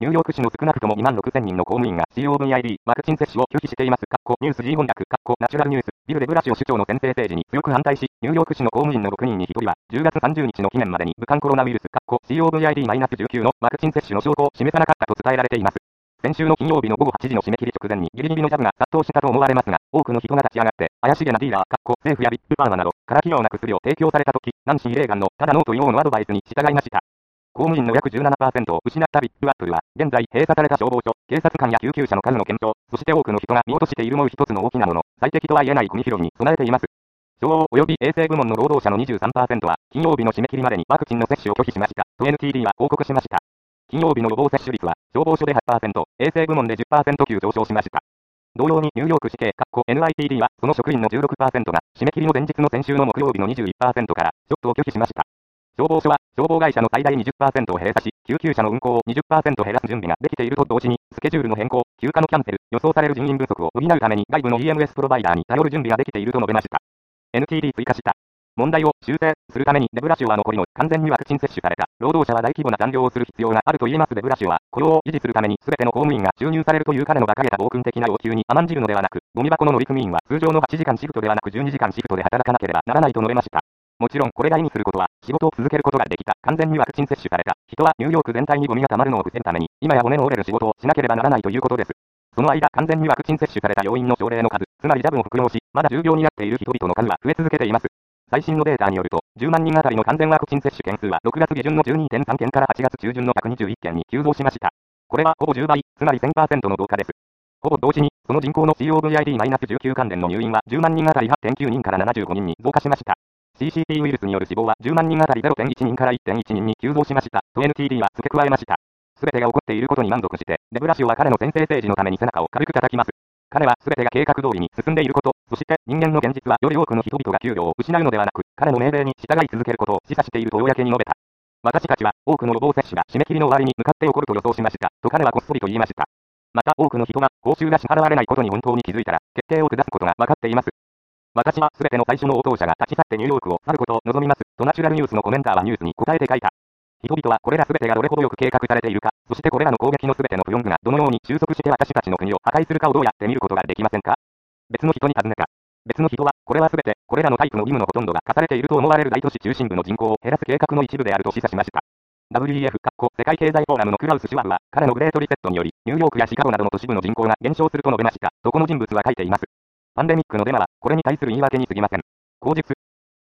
ニューヨーク市の少なくとも2万6000人の公務員が COVID ワクチン接種を拒否しています。ニュース G 翻訳、ナチュラルニュース、ビル・デブラシオ市長の先制政治に強く反対し、ニューヨーク市の公務員の6人に1人は、10月30日の期限までに武漢コロナウイルス、COVID-19 のワクチン接種の証拠を示さなかったと伝えられています。先週の金曜日の午後8時の締め切り直前にギリギリのジャブが殺到したと思われますが、多くの人が立ち上がって、怪しげなディーラー、政府やビッグファーマなど、から奇妙な薬を提供されたとき、ナンシー・レーガンのただノーというのアドバイスに従いました。公務員の約 17% を失ったビッグアップルは、現在閉鎖された消防署、警察官や救急車の数の減少、そして多くの人が見落としているもう一つの大きなもの、最適とは言えないゴミ拾いに備えています。消防及び衛生部門の労働者の 23% は、金曜日の締め切りまでにワクチンの接種を拒否しました、と NTD は報告しました。金曜日の予防接種率は、消防署で 8%、衛生部門で 10% 級上昇しました。同様にニューヨーク市警、NYPD は、その職員の 16% が、締め切りの前日の先週の木曜日の 21% から、ショットを拒否しました。消防署は、消防会社の最大 20% を閉鎖し、救急車の運行を 20% 減らす準備ができていると同時に、スケジュールの変更、休暇のキャンセル、予想される人員不足を補うために外部の EMS プロバイダーに頼る準備ができていると述べました。NTD 追加した。問題を修正するためにデブラシオは残りの完全にワクチン接種された労働者は大規模な残業をする必要があると言えます。デブラシオは雇用を維持するために全ての公務員が注入されるという彼の馬鹿げた暴君的な要求に甘んじるのではなく、ゴミ箱の乗組員は通常の8時間シフトではなく12時間シフトで働かなければならないと述べました。もちろんこれが意味することは仕事を続けることができた完全にワクチン接種された人はニューヨーク全体にゴミが溜まるのを防ぐために今や骨の折れる仕事をしなければならないということです。その間完全にワクチン接種された要員の症例の数、つまりジャブを服用し、まだ重病になっている人々の数は増え続けています。最新のデータによると、10万人あたりの完全ワクチン接種件数は6月下旬の 12.3 件から8月中旬の121件に急増しました。これはほぼ10倍、つまり 1000% の増加です。ほぼ同時に、その人口の COVID-19 関連の入院は10万人あたり 8.9 人から75人に増加しました。CCT ウイルスによる死亡は10万人あたり 0.1 人から 1.1 人に急増しました。と NTD は付け加えました。すべてが起こっていることに満足して、デブラシオは彼の先制政治のために背中を軽く叩きます。彼は全てが計画通りに進んでいること、そして人間の現実はより多くの人々が給料を失うのではなく、彼の命令に従い続けることを示唆していると公に述べた。私たちは多くの予防接種が締め切りの終わりに向かって起こると予想しました、と彼はこっそりと言いました。また多くの人が報酬が支払われないことに本当に気づいたら、決定を下すことが分かっています。私は全ての最初の応答者が立ち去ってニューヨークを去ることを望みます、とナチュラルニュースのコメンターはニュースに答えて書いた。人々はこれら全てがどれほどよく計画されているか、そしてこれらの攻撃の全てのプヨングがどのように収束して私たちの国を破壊するかをどうやって見ることができませんか？別の人に尋ねた。別の人は、これは全て、これらのタイプの義務のほとんどが課されていると思われる大都市中心部の人口を減らす計画の一部であると示唆しました。WEF、世界経済フォーラムのクラウス・シュワブは、彼のグレートリセットにより、ニューヨークやシカゴなどの都市部の人口が減少すると述べました、とこの人物は書いています。パンデミックのデマは、これに対する言い訳に過ぎません。口述、